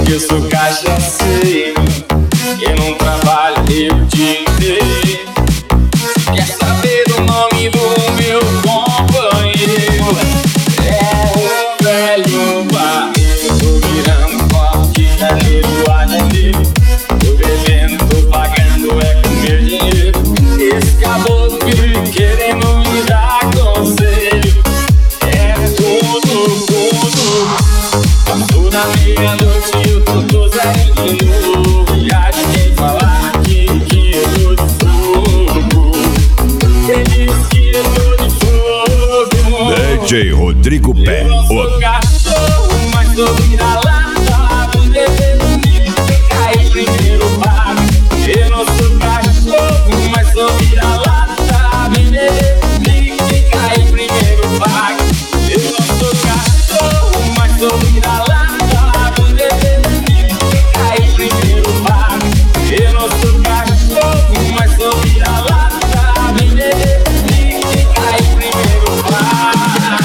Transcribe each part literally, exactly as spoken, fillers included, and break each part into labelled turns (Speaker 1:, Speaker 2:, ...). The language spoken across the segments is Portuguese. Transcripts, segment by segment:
Speaker 1: que eu sou cachaceiro e não trabalho o dia inteiro. Se quer saber o nome do meu companheiro, é um velho barreiro. Tô virando forte, janeiro a janeiro. Tô bebendo, tô pagando, é com meu dinheiro. Esse caboclo querendo me dar conselho, é tudo, tudo. Passou da meia-noite, eu tô tô zero de novo. E a ninguém falar que, que eu tô de fogo. Ele diz que eu tô de fogo.
Speaker 2: D J Rodrigo Pé.
Speaker 1: Eu não sou cachorro, mas sou vira-lata. Vou beber comigo, quem cair primeiro paga. Eu não sou cachorro, mas sou vira-lata. Vem beber comigo, quem cair primeiro paga. Eu não sou cachorro, mas sou vira-lata. Vou beber comigo, quem cair primeiro paga. Eu não sou cachorro, mas sou vira-lata. Vem beber comigo, quem cair primeiro paga.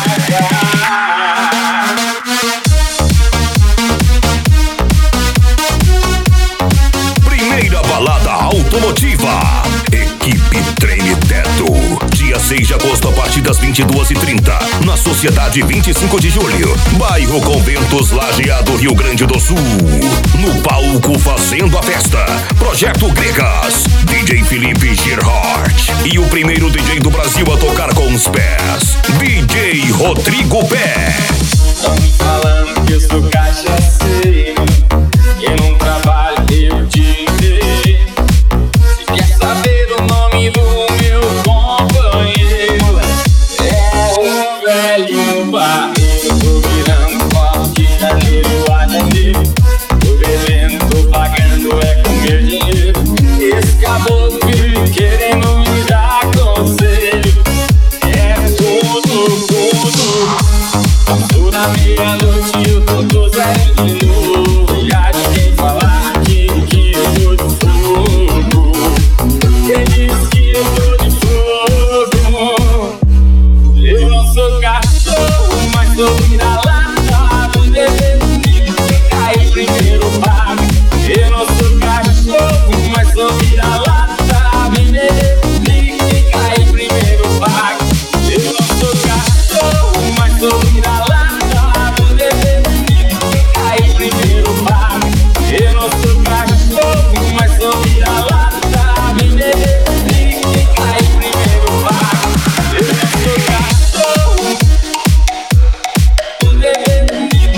Speaker 2: Primeira balada automotiva. Equipe Treme Teto. Dia seis de agosto a partir das vinte e duas e trinta. Na Sociedade vinte e cinco de julho. Bairro Conventos, Lajeado, Rio Grande do Sul. No palco fazendo a festa. Projeto Gregas. D J Felipe Gerhardt. E o primeiro D J do Brasil a tocar com os pés. D J Rodrigo Pé.
Speaker 1: Tão me falando que eu sou cachaceiro e não trabalho o dia inteiro. Se quer saber o nome do meu companheiro, é um velho barreiro. Tô virando forte, janeiro a janeiro. Tô bebendo, tô pagando, é com meu dinheiro. Esse caboclo querendo me dar conselho, é tudo, tudo. Passou da meia-noite, eu tô tô zero de novo. E a ninguém falar que, que eu tô de fogo. Quem diz que eu tô de fogo? Eu não sou cachorro, mas sou vira-lata. Vou beber comigo, quem cair primeiro paga. Eu não sou cachorro, mas sou vira-lata. Vem beber comigo, quem cair primeiro paga. Eu não sou cachorro, mas sou vira-lata. Vou beber comigo, quem cair primeiro paga. Eu não sou cachorro, mas sou vira-lata. Vem beber comigo, quem cair primeiro paga. Eu não sou cachorro, vou beber comigo.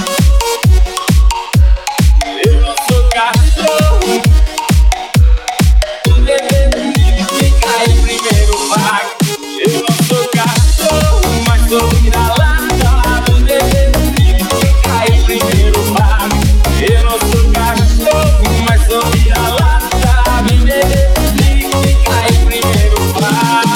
Speaker 1: Eu não sou cachorro, vou beber comigo, quem cair primeiro paga. Eu não sou cachorro, mas sou vira-lata. Vou beber comigo, quem cair primeiro paga. Eu não sou cachorro, mas sou vira-lata. Vem beber comigo, quem cair primeiro paga.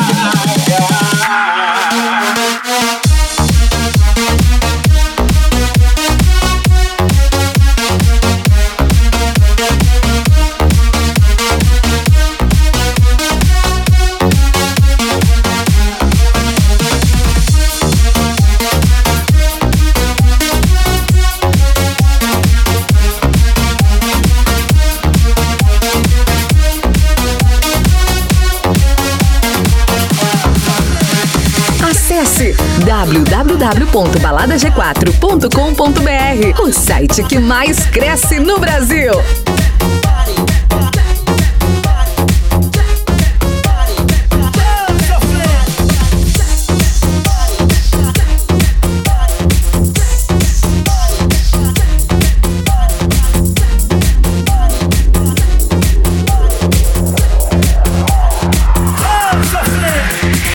Speaker 3: Acesse w w w ponto balada g quatro ponto com ponto b r, o site que mais cresce no Brasil.